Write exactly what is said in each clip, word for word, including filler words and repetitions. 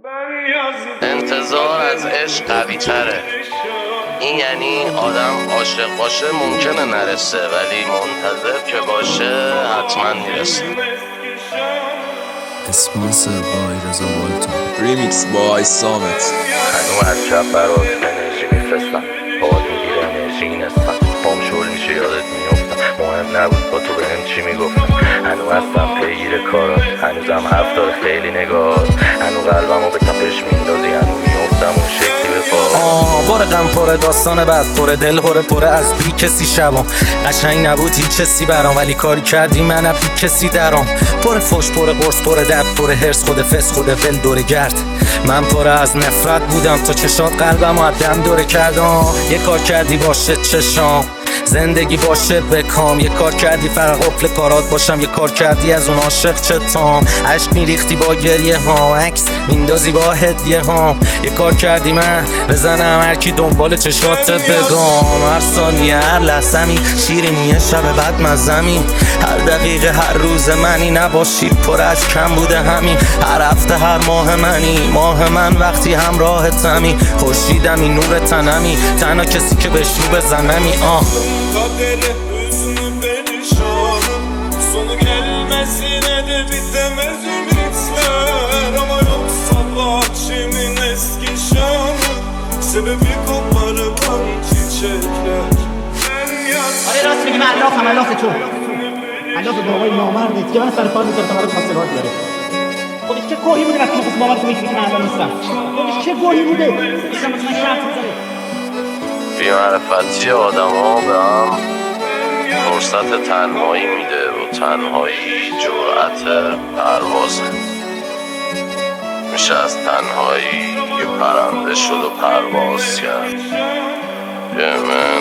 انتظار از عشق قوی تره. این یعنی آدم عاشق باشه ممکنه نرسه، ولی منتظر که باشه حتما میرسه. اسپانسر بای رضا والتون، ریمیکس بای سامت. هنو از شب برات انرژی میفرستم، باد میگیره انرژی نستم، بام شل میشه یادت میفتم، مهم نبود با تو بهم چی میگفتم. هنو هستم پیگیر کارات، هنوزم حرف داره خیلی نگاه، هنو قلبمو به تپش میندازی، هنو میفتم اون شکلی به پا. آه پر غم پر داستان بعد پر دل پر پر از بی کسی شبام. قشنگ نبود هیچ کسی برام، ولی کاری کردی من بی کسی درام. پر فوش پر قرص پر درد پر هرس، خود فس خود ول دور گرد. من پر از نفرت بودم تا چشات قلبم و دم دوره کردم. یه کار کردی باشه چشام زندگی باشه بکام، یه کار کردی فرق قفل کارات باشم، یه کار کردی از اون عاشق چتام. عشق میریختی با گریه ها، عکس میندازی با هدیه ها. یه کار کردی من بزنم هر کی دنبال چشات بگم. هر ثانیه هر لحظه‌می شیرینی شب بعد مزمی، هر دقیقه هر روز منی نباشی پر از کم بوده همین. هر هفته هر ماه منی، ماه من وقتی همراهتمی، خورشیدمی نور تنمی، تنها کسی که بهش رو بزنمی. آه Kaderi hüznü perişanım, sonu gelmez yine de bitemez ümitler. Ama yok sabah çimin eski şanı, sebebi koparılan çiçekler. Ben yazdım. آره راست میگی، من الله هم الله تو الله تو بابای نامرده که من سر پا میذارم تا برات خواستگار بیاره. خودش چه گوهی بوده وقتی میخواست مامان تو میگی که من الله نیستم؟ خودش چه گوهی بوده نیستم واسه من شرط میذاره. بی‌معرفتی آدم ها به هم فرصت تنهایی میده و تنهایی جرأت پروازه. میشه از تنهایی یه پرنده شد و پرواز کرد. به من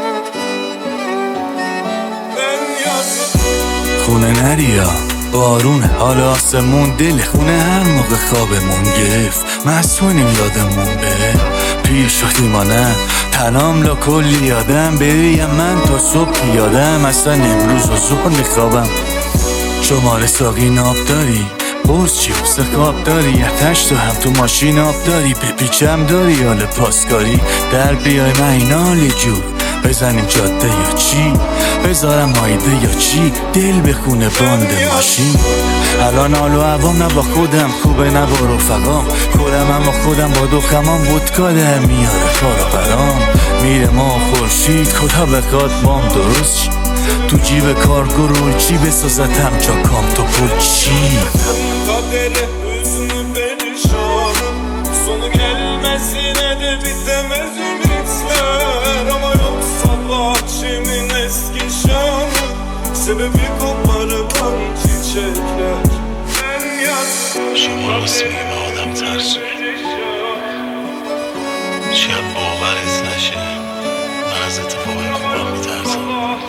خونه نریا بارونه، حالا آسمون دل خونه هر موقع خوابمون گرفت، مسئولیم یادمون بره. پیر شدیم ما نه تنام لا کلی یادم بریم، من تا صبح یادم اصلا امروز و زور میخوابم. شماره ساقی ناب داری، بوز چی بسه خواب داری، اتش تو هم تو ماشین آب داری، بپیچم داری حال پاسکاری، در بیای من این حالی جور بزنیم جاده یا چی، بذارم مایده یا چی، دل بخونه باند ماشین. الان حال و عوام نه با خودم خوبه نه با رفقام، کلم اما خودم با دو خمام ودکا در میاره کارا برام. میره ما خورشید کتا بخواد بام درست چی، تو جیب کارگو روی چی بسازتم جا کام تو پل چی. Kaderi hüznü perişanım, sonu gelmez yine de bitemez ümitler. Ama yok sabah çimin eski şanı, sebebi koparılan çiçekler. Ben yazdım. شما راست میگی به آدم ترسونه، شاید باورت نشه من از اتفاقای خوبم میترسم.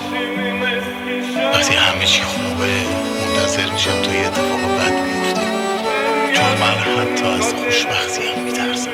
وقتی همه چی خوبه منتظر میشم تا یه اتفاق بد بیفته، چون من حتی از خوشبختی هم میترسم.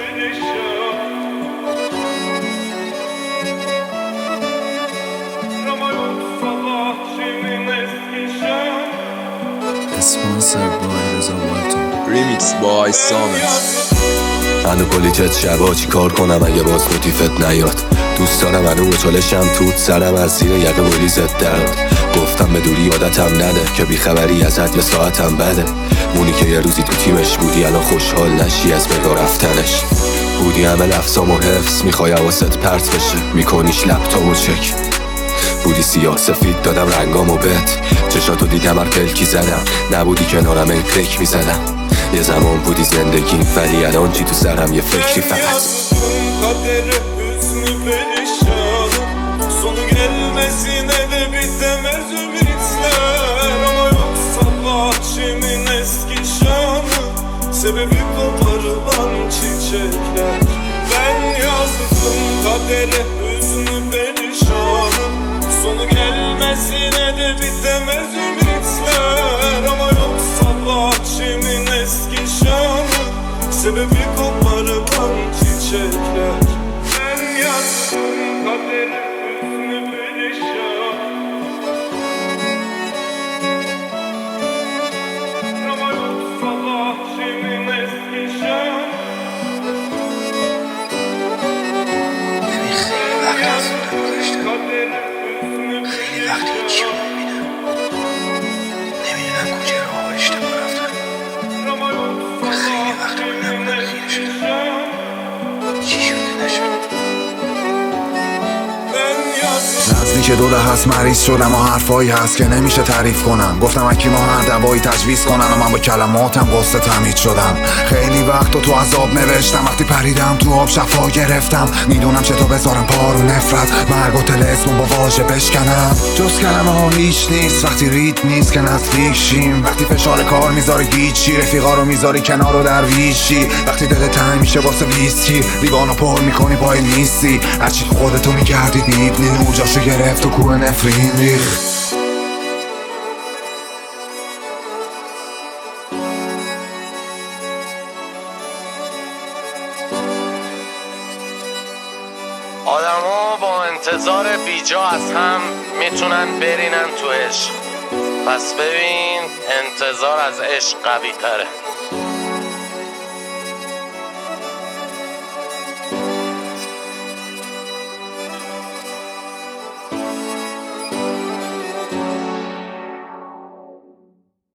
اسپانسر بای رضا والتون، ریمیکس بای سامت. هنو کلیتت شبا چی کار کنم اگه باز موتیفت نیاد. دوست دارم هنو مچالشم توت سرم از زیر یقه بریزت درد. گفتم به دوری عادتم نده که بیخبری ازت یه ساعتم بده. مونی که یه روزی تو تیمش بودی الان خوشحال نشی از بگا رفتنش. بودی همه لفظام و حفظ میخوای حواست پرت بشه، میکنیش لپتاپ و چک. بودی سیاه سفید دادم رنگامو بهت، چشاتو دیدم هر پلکی زدم، نبودی کنارم ای پک میزدم. یه زمان بودی زندگیم ولی الان چی تو سرم یه فکری فقط. Kaderi hüznü perişanım, sonu gelmez yine de bitemez ümitler. Ama yok sabah çimin eski şanı, sebebi koparılan çiçekler. Ben yazdım kaderi hüznü perişanım, sonu gelmez yine de bitemez ümitler. Ama yok sabah çimin eski şanı, sebebi koparılan çiçekler. Ben yazdım kaderi hüznü perişan, ama yok sabah çimin eski şanı, که دو ده هست مریض شدم و حرفایی هست که نمیشه تعریف کنم. گفتم اکی ما هر دوایی تجویز کنن و من با کلماتم قصه تمید شدم. خیلی وقت و تو عذاب نوشتم، وقتی پریدم تو آب شفا گرفتم. میدونم چطور بذارم پارو نفرت، مرگ و تلسمون با واژه بشکنم. جز کلمه ها هیچ نیست وقتی رید نیست که نزدیک شیم. وقتی فشار کار میذاری هیچی، رفیقا رو میذاری کنار و درویشی. وقتی دل تنگ میشه واسه ویسکی، لیوانو پر میکنی پای نیستی. هرچی خودتو میگردی میبینی نور جاشو گرفت و کوه نفرین ریخت. آدما با انتظار بیجا از هم میتونن برینن تو عشق. پس ببین انتظار از عشق قوی تره.